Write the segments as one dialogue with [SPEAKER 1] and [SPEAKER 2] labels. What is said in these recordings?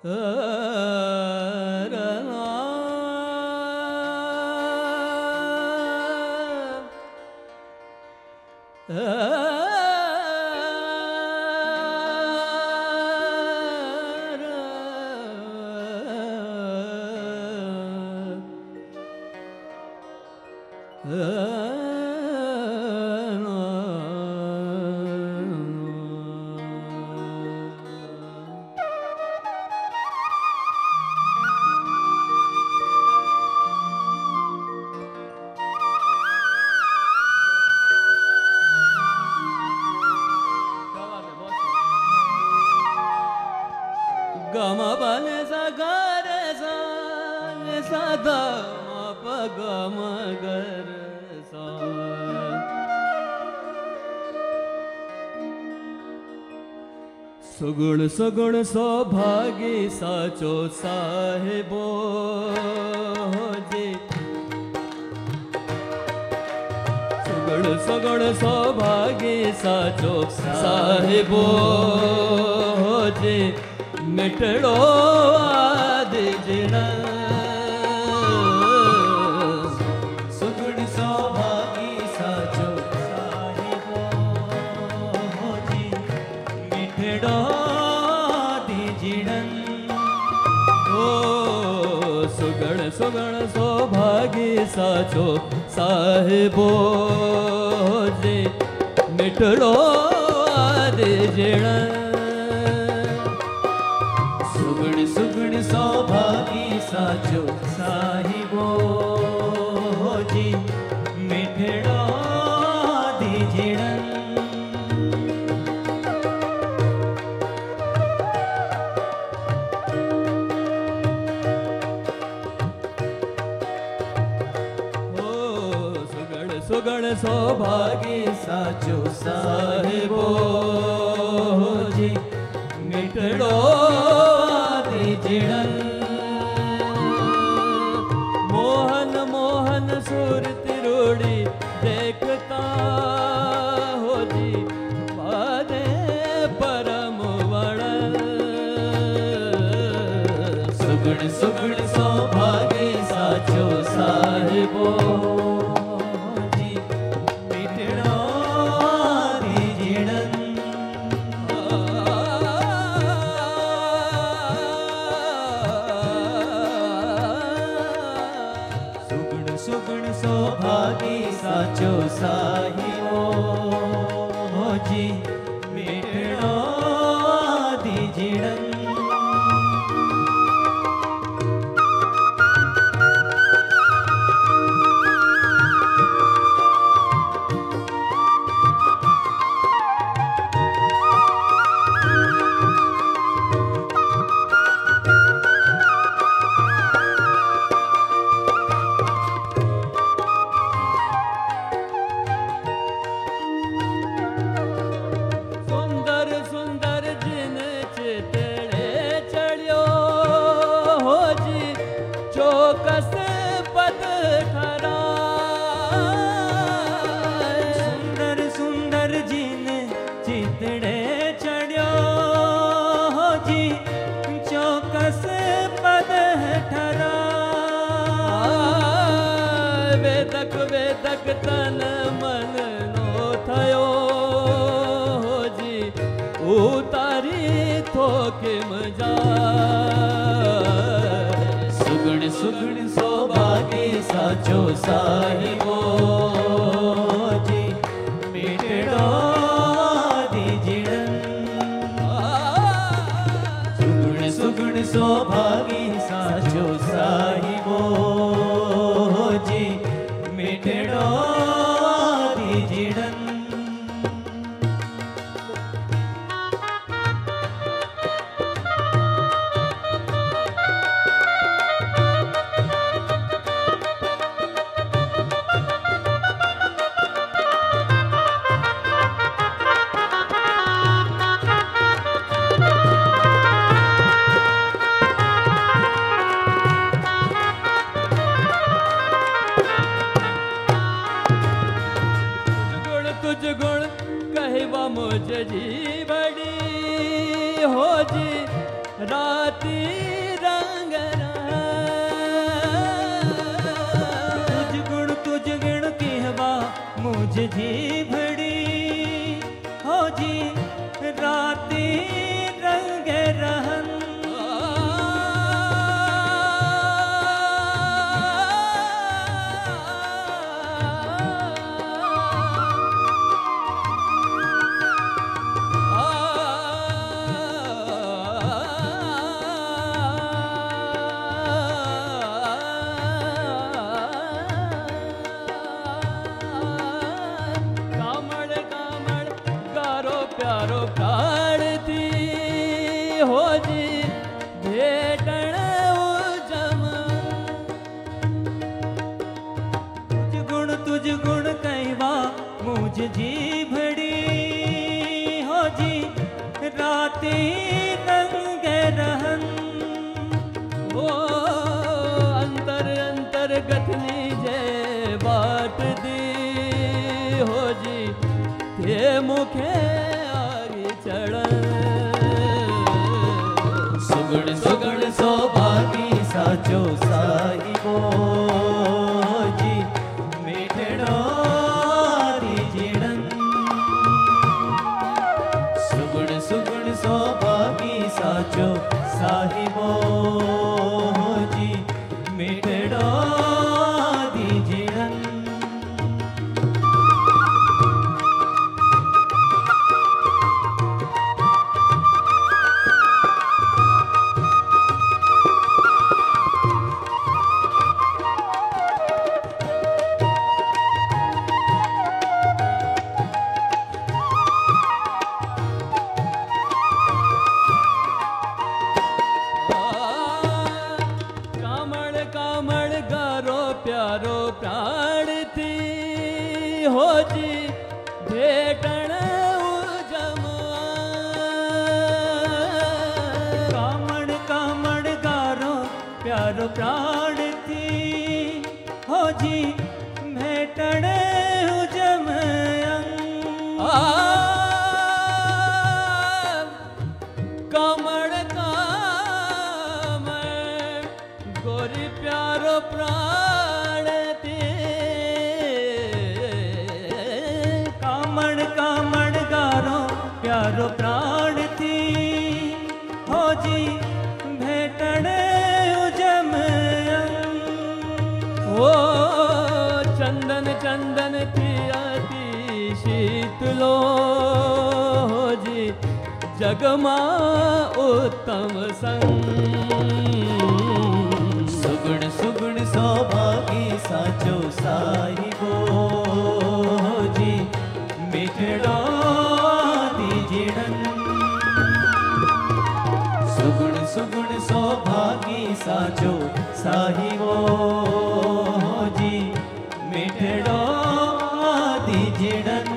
[SPEAKER 1] सुगुण सुगुण सौभागी साचो साहिबो जी। सुगुण सुगुण सौभागी साचो साहिबो जी। मिटड़ो आदि जिना सुगुण सौभागी साचो साहिबो जी। मिटड़ो सुगण सौभागी साचो साहिबो जी। मिटड़ो आदि जिण सुगण सुगण सौभागी साचो साहिबो जी। मिटड़ो आदि जिण सुगण सौभागी साचो साहिबो जी। मिटड़ो आदि जिण मोहन मोहन सुरति रूड़ी देखता हो जी। पादे परम वण सुगण सुगण सौभागी साचो साहिबो सौभागी साचो साहिबो जी। मिटड़ो आदि जिण वेदक तन मन नो थयो जी। उतारी थोके मजा सुगण सुगण सौभागी साचो साहिबो जी। मिटड़ो आदि जिण सुगण सुगण सौभागी साचो साहिबो जी। मिटड़ो आदि जिण मुझ जी बड़ी हो जी।
[SPEAKER 2] राती रंग
[SPEAKER 1] तुझ गुण कहवा मुझ जी भड़ी हो जी राती रंग रहन
[SPEAKER 2] प्यारो प्राणती हो जी भेटण उजम
[SPEAKER 1] तुझ गुण कहवा मुझ जी भड़ी हो जी राती रंग रहन
[SPEAKER 2] ओ अंतर अंतर गथनी जे बाट दी हो जी ते मुखे
[SPEAKER 1] सुगुण सुगुण सौभागी साचो साहिबो जी मेठड़ो जीड़न सुगुण सुगुण सौभागी साचो साहिबो जी मेठड़ो जीड़न
[SPEAKER 2] प्यारो प्राणती हो जी भेटण उजम
[SPEAKER 1] कामण कामण गारो प्यारो प्राणती हो जी भेटण उजम
[SPEAKER 2] कामण कामण गोरी प्यारो प्राण
[SPEAKER 1] प्यारो प्राण थी हो जी भेटण उजम
[SPEAKER 2] ओ चंदन चंदन थी अति शीतलो हो जी जगमा उत्तम संग
[SPEAKER 1] सुगुण सुगुण सौभागी साचो साहिबो जी मिठड़ो सुगुण सुगुण सौभागी साचो साहिबो जी मिठड़ो जीड़न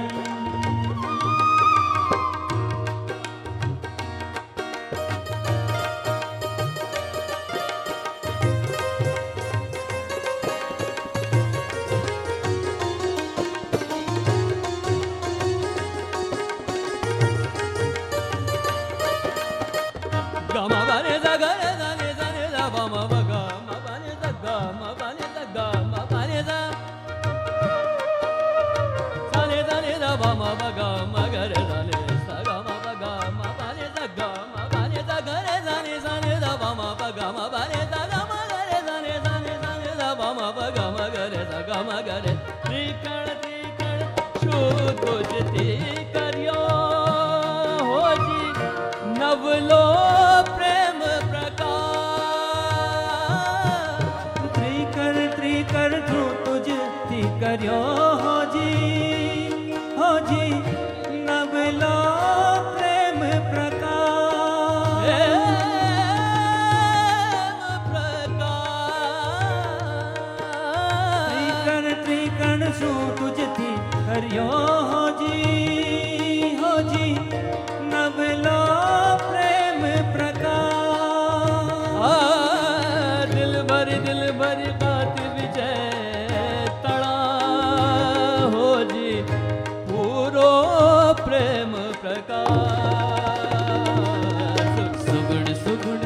[SPEAKER 2] नवलो प्रेम प्रकाश
[SPEAKER 1] त्रिकर तुझ थी करियो हो जी नवलो प्रेम प्रकाश त्रिकर सु तुझ थी करियो हो जी नवलो प्रेम प्रकाश
[SPEAKER 2] दिल भर बात विजय तड़ा हो जी पूरो प्रेम प्रकाश
[SPEAKER 1] सुगुण सुगुण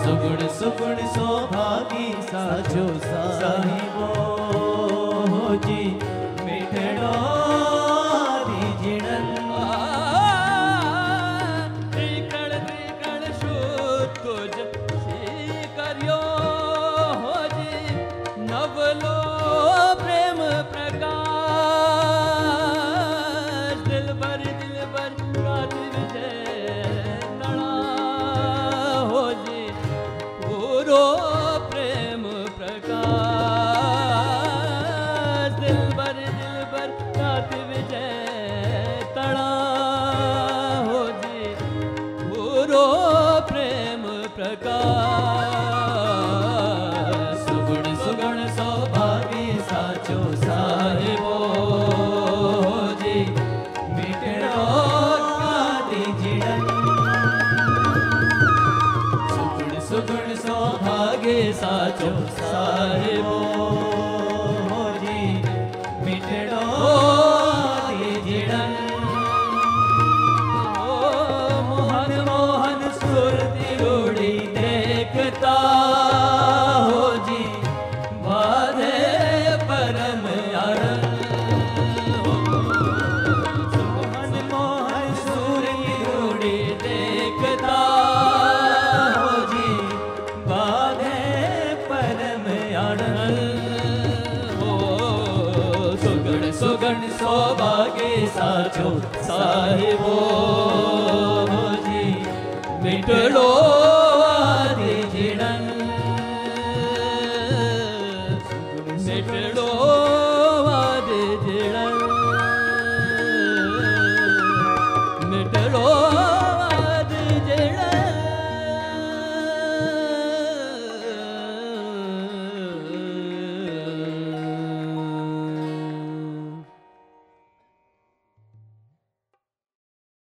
[SPEAKER 1] सुगुण सुगुण सौभागी साचो साहिबो जी मिठड़ो दीजिणन
[SPEAKER 2] त्रिकण त्रिकण शुद्ध तुझ श्री करियो हो जी नवलो प्रेम प्रकाश दिल भर रात विजय तड़ा हो जी पूरो प्रेम प्रकाश दिल भर रात विजय तड़ा हो जी पूरो प्रेम प्रकाश
[SPEAKER 1] सुगुण सुगुण सौभागी साचो साहिबो जी मिठड़ो दीजिणन सुगुण सुगुण सौभागी साचो साहिबो जी मिठड़ो दीजिणन मोहन मोहन सुरती उड़ी देखता हो जी बाधे परम आनंद मोहन मोहन सुरती उड़ी देखता हो जी बाधे परम आनंद सुगण सुगण सौभागे साचो साहिबो जी मिठड़ो